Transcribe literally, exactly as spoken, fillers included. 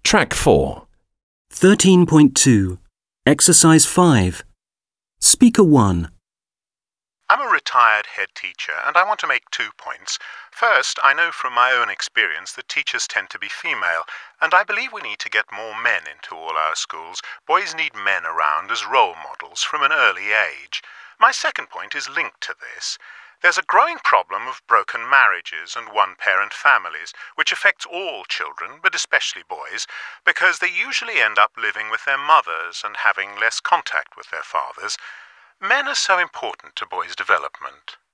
Track four. thirteen point two. Exercise five. Speaker one. I'm a retired head teacher and I want to make two points. First, I know from my own experience that teachers tend to be female, and I believe we need to get more men into all our schools. Boys need men around as role models from an early age. My second point is linked to this. There's a growing problem of broken marriages and one-parent families, which affects all children, but especially boys, because they usually end up living with their mothers and having less contact with their fathers. Men are so important to boys' development.